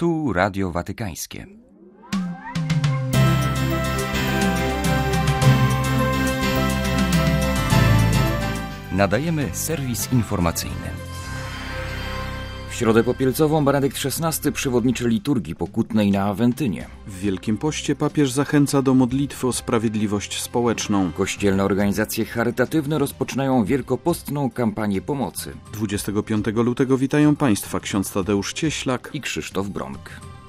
Tu Radio Watykańskie. Nadajemy serwis informacyjny. W środę popielcową Benedykt XVI przewodniczy liturgii pokutnej na Awentynie. W Wielkim Poście papież zachęca do modlitwy o sprawiedliwość społeczną. Kościelne organizacje charytatywne rozpoczynają wielkopostną kampanię pomocy. 25 lutego witają Państwa ksiądz Tadeusz Cieślak i Krzysztof Bromk.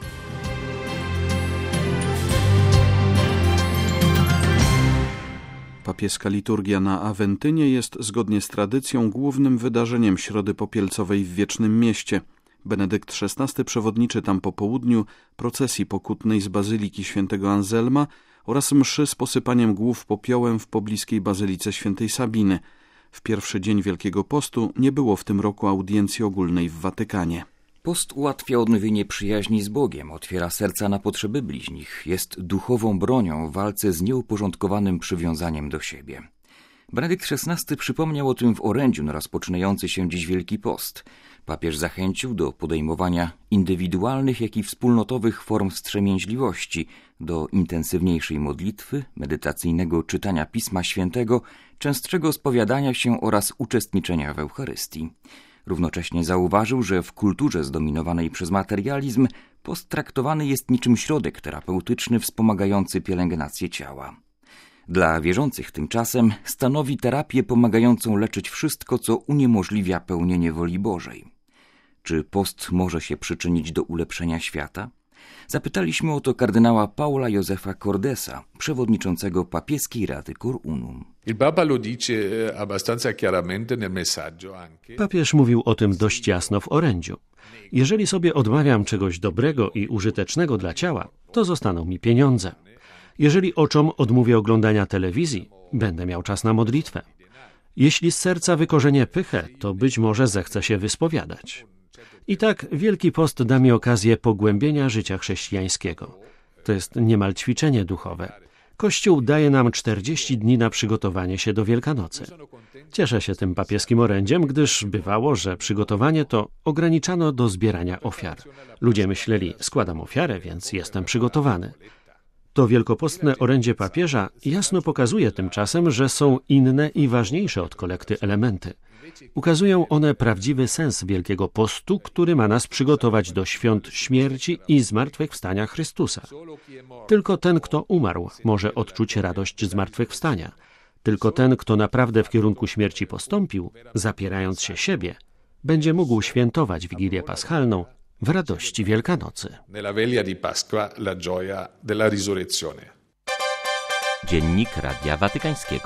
Papieska liturgia na Awentynie jest zgodnie z tradycją głównym wydarzeniem Środy Popielcowej w Wiecznym Mieście. Benedykt XVI przewodniczy tam po południu procesji pokutnej z Bazyliki Świętego Anselma oraz mszy z posypaniem głów popiołem w pobliskiej Bazylice Świętej Sabiny. W pierwszy dzień Wielkiego Postu nie było w tym roku audiencji ogólnej w Watykanie. Post ułatwia odnowienie przyjaźni z Bogiem, otwiera serca na potrzeby bliźnich, jest duchową bronią w walce z nieuporządkowanym przywiązaniem do siebie. Benedykt XVI przypomniał o tym w orędziu na rozpoczynający się dziś Wielki Post. Papież zachęcił do podejmowania indywidualnych, jak i wspólnotowych form wstrzemięźliwości, do intensywniejszej modlitwy, medytacyjnego czytania Pisma Świętego, częstszego spowiadania się oraz uczestniczenia w Eucharystii. Równocześnie zauważył, że w kulturze zdominowanej przez materializm post traktowany jest niczym środek terapeutyczny wspomagający pielęgnację ciała. Dla wierzących tymczasem stanowi terapię pomagającą leczyć wszystko, co uniemożliwia pełnienie woli Bożej. Czy post może się przyczynić do ulepszenia świata? Zapytaliśmy o to kardynała Paula Józefa Cordesa, przewodniczącego papieskiej Rady Cor Unum. Papież mówił o tym dość jasno w orędziu. Jeżeli sobie odmawiam czegoś dobrego i użytecznego dla ciała, to zostaną mi pieniądze. Jeżeli oczom odmówię oglądania telewizji, będę miał czas na modlitwę. Jeśli z serca wykorzenię pychę, to być może zechcę się wyspowiadać. I tak Wielki Post da mi okazję pogłębienia życia chrześcijańskiego. To jest niemal ćwiczenie duchowe. Kościół daje nam 40 dni na przygotowanie się do Wielkanocy. Cieszę się tym papieskim orędziem, gdyż bywało, że przygotowanie to ograniczano do zbierania ofiar. Ludzie myśleli, składam ofiarę, więc jestem przygotowany. To wielkopostne orędzie papieża jasno pokazuje tymczasem, że są inne i ważniejsze od kolekty elementy. Ukazują one prawdziwy sens Wielkiego Postu, który ma nas przygotować do świąt śmierci i zmartwychwstania Chrystusa. Tylko ten, kto umarł, może odczuć radość zmartwychwstania. Tylko ten, kto naprawdę w kierunku śmierci postąpił, zapierając się siebie, będzie mógł świętować Wigilię Paschalną w radości Wielkanocy. Dziennik Radia Watykańskiego.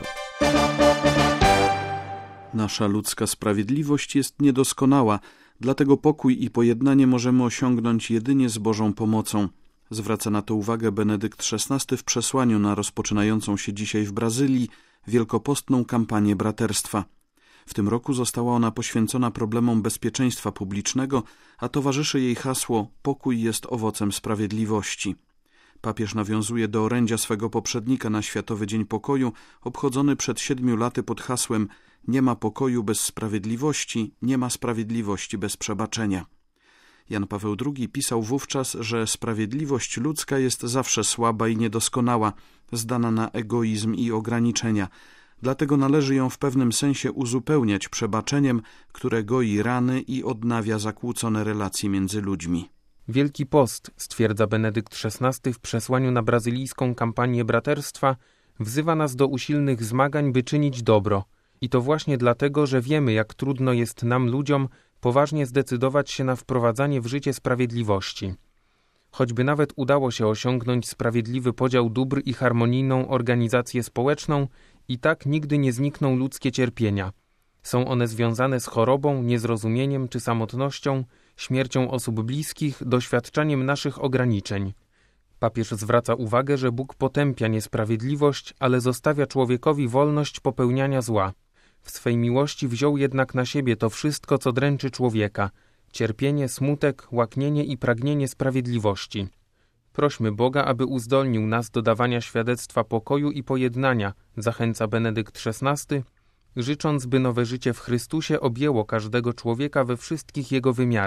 Nasza ludzka sprawiedliwość jest niedoskonała, dlatego pokój i pojednanie możemy osiągnąć jedynie z Bożą pomocą. Zwraca na to uwagę Benedykt XVI w przesłaniu na rozpoczynającą się dzisiaj w Brazylii wielkopostną kampanię braterstwa. W tym roku została ona poświęcona problemom bezpieczeństwa publicznego, a towarzyszy jej hasło „Pokój jest owocem sprawiedliwości”. Papież nawiązuje do orędzia swego poprzednika na Światowy Dzień Pokoju, obchodzony przed 7 laty pod hasłem „Nie ma pokoju bez sprawiedliwości, nie ma sprawiedliwości bez przebaczenia”. Jan Paweł II pisał wówczas, że sprawiedliwość ludzka jest zawsze słaba i niedoskonała, zdana na egoizm i ograniczenia. Dlatego należy ją w pewnym sensie uzupełniać przebaczeniem, które goi rany i odnawia zakłócone relacje między ludźmi. Wielki Post, stwierdza Benedykt XVI w przesłaniu na brazylijską kampanię braterstwa, wzywa nas do usilnych zmagań, by czynić dobro. I to właśnie dlatego, że wiemy, jak trudno jest nam, ludziom, poważnie zdecydować się na wprowadzanie w życie sprawiedliwości. Choćby nawet udało się osiągnąć sprawiedliwy podział dóbr i harmonijną organizację społeczną, i tak nigdy nie znikną ludzkie cierpienia. Są one związane z chorobą, niezrozumieniem czy samotnością, śmiercią osób bliskich, doświadczaniem naszych ograniczeń. Papież zwraca uwagę, że Bóg potępia niesprawiedliwość, ale zostawia człowiekowi wolność popełniania zła. W swej miłości wziął jednak na siebie to wszystko, co dręczy człowieka – cierpienie, smutek, łaknienie i pragnienie sprawiedliwości. Prośmy Boga, aby uzdolnił nas do dawania świadectwa pokoju i pojednania, zachęca Benedykt XVI, życząc, by nowe życie w Chrystusie objęło każdego człowieka we wszystkich jego wymiarach,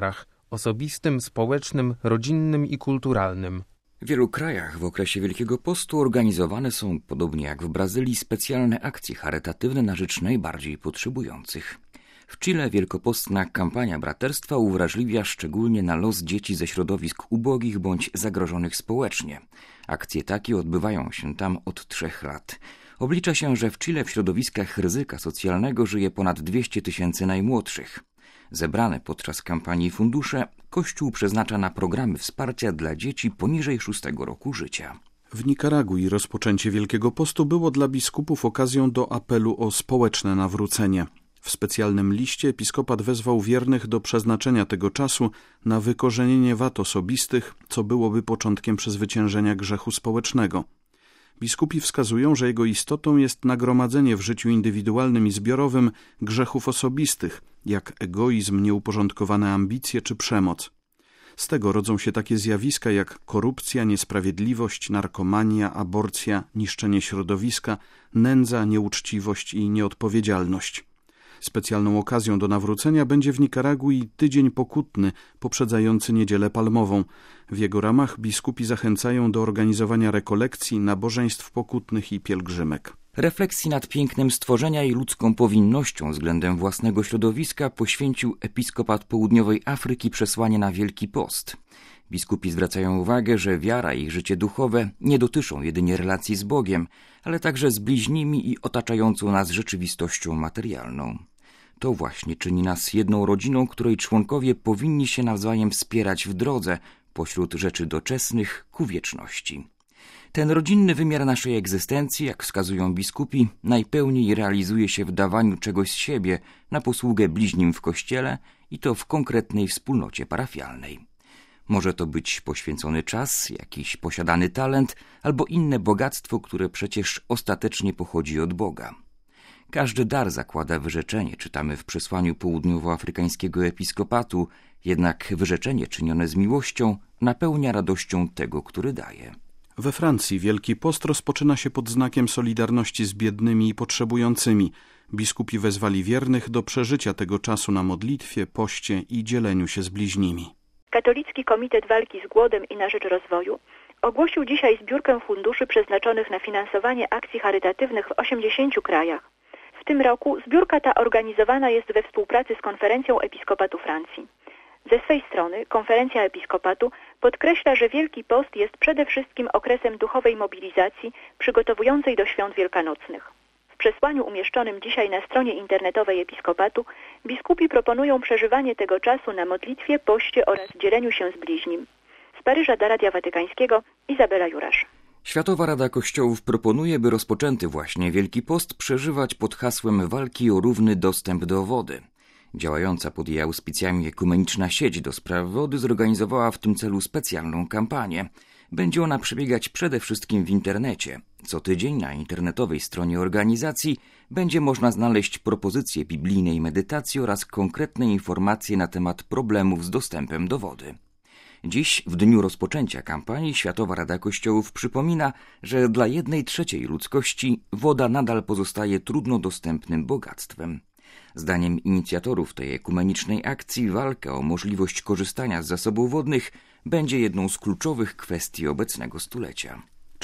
osobistym, społecznym, rodzinnym i kulturalnym. W wielu krajach w okresie Wielkiego Postu organizowane są, podobnie jak w Brazylii, specjalne akcje charytatywne na rzecz najbardziej potrzebujących. W Chile wielkopostna kampania braterstwa uwrażliwia szczególnie na los dzieci ze środowisk ubogich bądź zagrożonych społecznie. Akcje takie odbywają się tam od 3 lat. Oblicza się, że w Chile w środowiskach ryzyka socjalnego żyje ponad 200 000 najmłodszych. Zebrane podczas kampanii fundusze Kościół przeznacza na programy wsparcia dla dzieci poniżej 6 roku życia. W Nikaragui rozpoczęcie Wielkiego Postu było dla biskupów okazją do apelu o społeczne nawrócenie. W specjalnym liście episkopat wezwał wiernych do przeznaczenia tego czasu na wykorzenienie wad osobistych, co byłoby początkiem przezwyciężenia grzechu społecznego. Biskupi wskazują, że jego istotą jest nagromadzenie w życiu indywidualnym i zbiorowym grzechów osobistych, jak egoizm, nieuporządkowane ambicje czy przemoc. Z tego rodzą się takie zjawiska jak korupcja, niesprawiedliwość, narkomania, aborcja, niszczenie środowiska, nędza, nieuczciwość i nieodpowiedzialność. Specjalną okazją do nawrócenia będzie w Nikaragui Tydzień Pokutny, poprzedzający Niedzielę Palmową. W jego ramach biskupi zachęcają do organizowania rekolekcji, nabożeństw pokutnych i pielgrzymek. Refleksji nad pięknem stworzenia i ludzką powinnością względem własnego środowiska poświęcił episkopat Południowej Afryki przesłanie na Wielki Post. Biskupi zwracają uwagę, że wiara i życie duchowe nie dotyczą jedynie relacji z Bogiem, ale także z bliźnimi i otaczającą nas rzeczywistością materialną. To właśnie czyni nas jedną rodziną, której członkowie powinni się nawzajem wspierać w drodze pośród rzeczy doczesnych ku wieczności. Ten rodzinny wymiar naszej egzystencji, jak wskazują biskupi, najpełniej realizuje się w dawaniu czegoś z siebie na posługę bliźnim w Kościele i to w konkretnej wspólnocie parafialnej. Może to być poświęcony czas, jakiś posiadany talent albo inne bogactwo, które przecież ostatecznie pochodzi od Boga. Każdy dar zakłada wyrzeczenie, czytamy w przesłaniu południowoafrykańskiego episkopatu, jednak wyrzeczenie czynione z miłością napełnia radością tego, który daje. We Francji Wielki Post rozpoczyna się pod znakiem solidarności z biednymi i potrzebującymi. Biskupi wezwali wiernych do przeżycia tego czasu na modlitwie, poście i dzieleniu się z bliźnimi. Katolicki Komitet Walki z Głodem i na rzecz Rozwoju ogłosił dzisiaj zbiórkę funduszy przeznaczonych na finansowanie akcji charytatywnych w 80 krajach. W tym roku zbiórka ta organizowana jest we współpracy z Konferencją Episkopatu Francji. Ze swej strony Konferencja Episkopatu podkreśla, że Wielki Post jest przede wszystkim okresem duchowej mobilizacji przygotowującej do świąt wielkanocnych. W przesłaniu umieszczonym dzisiaj na stronie internetowej Episkopatu biskupi proponują przeżywanie tego czasu na modlitwie, poście oraz dzieleniu się z bliźnim. Z Paryża dla Radia Watykańskiego Izabela Jurasz. Światowa Rada Kościołów proponuje, by rozpoczęty właśnie Wielki Post przeżywać pod hasłem walki o równy dostęp do wody. Działająca pod jej auspicjami Ekumeniczna Sieć do Spraw Wody zorganizowała w tym celu specjalną kampanię. Będzie ona przebiegać przede wszystkim w internecie. Co tydzień na internetowej stronie organizacji będzie można znaleźć propozycje biblijnej medytacji oraz konkretne informacje na temat problemów z dostępem do wody. Dziś, w dniu rozpoczęcia kampanii, Światowa Rada Kościołów przypomina, że dla 1/3 ludzkości woda nadal pozostaje trudno dostępnym bogactwem. Zdaniem inicjatorów tej ekumenicznej akcji walka o możliwość korzystania z zasobów wodnych będzie jedną z kluczowych kwestii obecnego stulecia.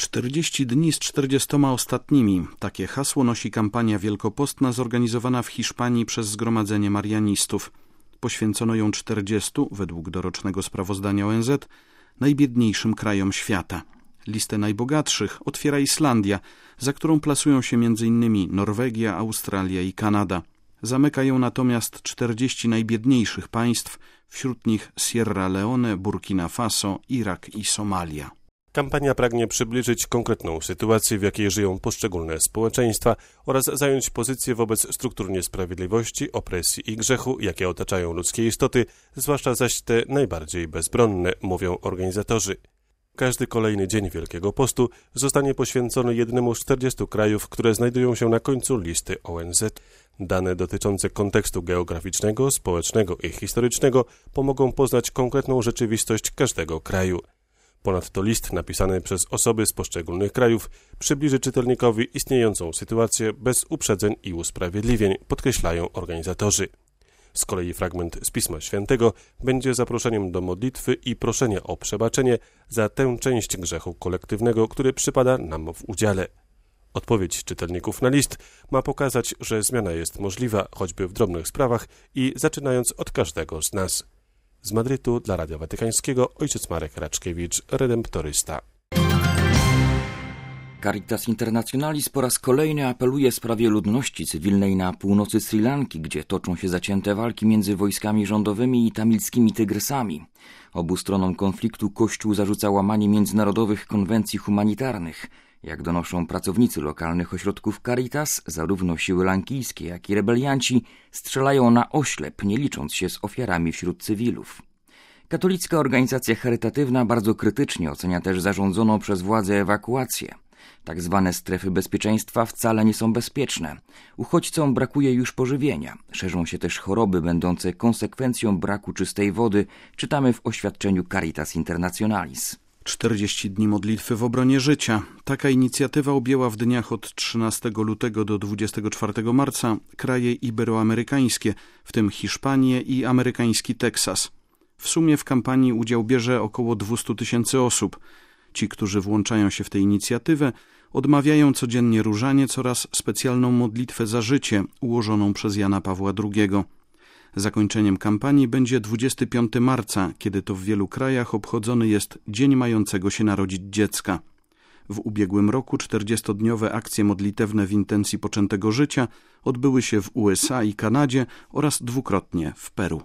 40 dni z 40 ostatnimi. Takie hasło nosi kampania wielkopostna zorganizowana w Hiszpanii przez Zgromadzenie Marianistów. Poświęcono ją 40, według dorocznego sprawozdania ONZ, najbiedniejszym krajom świata. Listę najbogatszych otwiera Islandia, za którą plasują się m.in. Norwegia, Australia i Kanada. Zamyka ją natomiast 40 najbiedniejszych państw, wśród nich Sierra Leone, Burkina Faso, Irak i Somalia. Kampania pragnie przybliżyć konkretną sytuację, w jakiej żyją poszczególne społeczeństwa oraz zająć pozycję wobec struktur niesprawiedliwości, opresji i grzechu, jakie otaczają ludzkie istoty, zwłaszcza zaś te najbardziej bezbronne, mówią organizatorzy. Każdy kolejny dzień Wielkiego Postu zostanie poświęcony jednemu z 40 krajów, które znajdują się na końcu listy ONZ. Dane dotyczące kontekstu geograficznego, społecznego i historycznego pomogą poznać konkretną rzeczywistość każdego kraju. Ponadto list napisany przez osoby z poszczególnych krajów przybliży czytelnikowi istniejącą sytuację bez uprzedzeń i usprawiedliwień, podkreślają organizatorzy. Z kolei fragment z Pisma Świętego będzie zaproszeniem do modlitwy i proszenia o przebaczenie za tę część grzechu kolektywnego, który przypada nam w udziale. Odpowiedź czytelników na list ma pokazać, że zmiana jest możliwa choćby w drobnych sprawach i zaczynając od każdego z nas. Z Madrytu dla Radia Watykańskiego ojciec Marek Raczkiewicz, redemptorysta. Caritas Internationalis po raz kolejny apeluje w sprawie ludności cywilnej na północy Sri Lanki, gdzie toczą się zacięte walki między wojskami rządowymi i tamilskimi tygrysami. Obu stronom konfliktu Kościół zarzuca łamanie międzynarodowych konwencji humanitarnych. Jak donoszą pracownicy lokalnych ośrodków Caritas, zarówno siły lankijskie, jak i rebelianci strzelają na oślep, nie licząc się z ofiarami wśród cywilów. Katolicka organizacja charytatywna bardzo krytycznie ocenia też zarządzoną przez władze ewakuację. Tak zwane strefy bezpieczeństwa wcale nie są bezpieczne. Uchodźcom brakuje już pożywienia. Szerzą się też choroby będące konsekwencją braku czystej wody, czytamy w oświadczeniu Caritas Internationalis. 40 dni modlitwy w obronie życia. Taka inicjatywa objęła w dniach od 13 lutego do 24 marca kraje iberoamerykańskie, w tym Hiszpanię i amerykański Teksas. W sumie w kampanii udział bierze około 200 000 osób. Ci, którzy włączają się w tę inicjatywę, odmawiają codziennie różaniec oraz specjalną modlitwę za życie ułożoną przez Jana Pawła II. Zakończeniem kampanii będzie 25 marca, kiedy to w wielu krajach obchodzony jest Dzień Mającego się narodzić dziecka. W ubiegłym roku 40-dniowe akcje modlitewne w intencji poczętego życia odbyły się w USA i Kanadzie oraz dwukrotnie w Peru.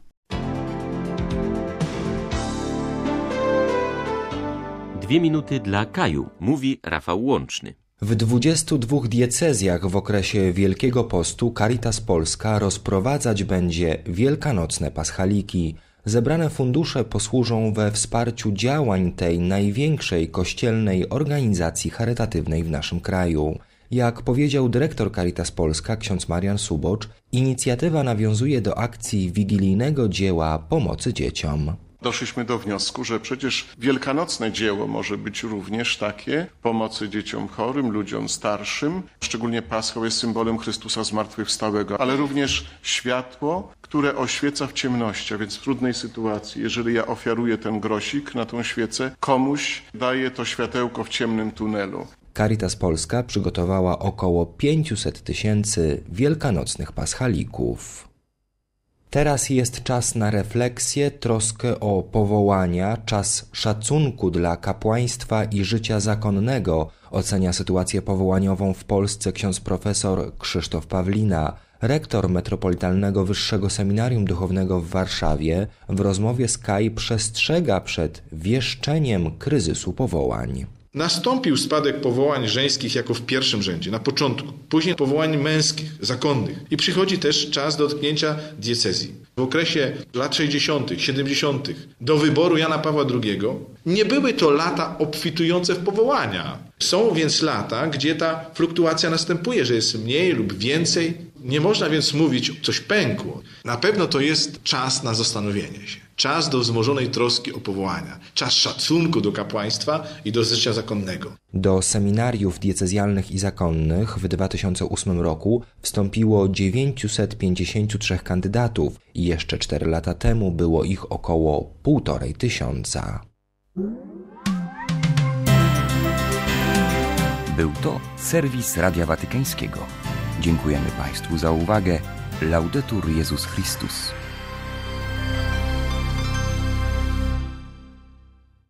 Dwie minuty dla Kaju, mówi Rafał Łączny. W 22 diecezjach w okresie Wielkiego Postu Caritas Polska rozprowadzać będzie wielkanocne paschaliki. Zebrane fundusze posłużą we wsparciu działań tej największej kościelnej organizacji charytatywnej w naszym kraju. Jak powiedział dyrektor Caritas Polska, ksiądz Marian Subocz, inicjatywa nawiązuje do akcji wigilijnego dzieła pomocy dzieciom. Doszliśmy do wniosku, że przecież wielkanocne dzieło może być również takie pomocy dzieciom chorym, ludziom starszym. Szczególnie Paschał jest symbolem Chrystusa zmartwychwstałego, ale również światło, które oświeca w ciemności, a więc w trudnej sytuacji. Jeżeli ja ofiaruję ten grosik na tą świecę, komuś daję to światełko w ciemnym tunelu. Caritas Polska przygotowała około 500 000 wielkanocnych paschalików. Teraz jest czas na refleksję, troskę o powołania, czas szacunku dla kapłaństwa i życia zakonnego, ocenia sytuację powołaniową w Polsce ksiądz profesor Krzysztof Pawlina, rektor Metropolitalnego Wyższego Seminarium Duchownego w Warszawie, w rozmowie z KAI przestrzega przed wieszczeniem kryzysu powołań. Nastąpił spadek powołań żeńskich jako w pierwszym rzędzie, na początku, później powołań męskich, zakonnych i przychodzi też czas dotknięcia diecezji. W okresie lat 60., 70. do wyboru Jana Pawła II nie były to lata obfitujące w powołania. Są więc lata, gdzie ta fluktuacja następuje, że jest mniej lub więcej. Nie można więc mówić, coś pękło. Na pewno to jest czas na zastanowienie się. Czas do wzmożonej troski o powołania. Czas szacunku do kapłaństwa i do życia zakonnego. Do seminariów diecezjalnych i zakonnych w 2008 roku wstąpiło 953 kandydatów i jeszcze 4 lata temu było ich około 1500. Był to serwis Radia Watykańskiego. Dziękujemy Państwu za uwagę. Laudetur Jezus Chrystus.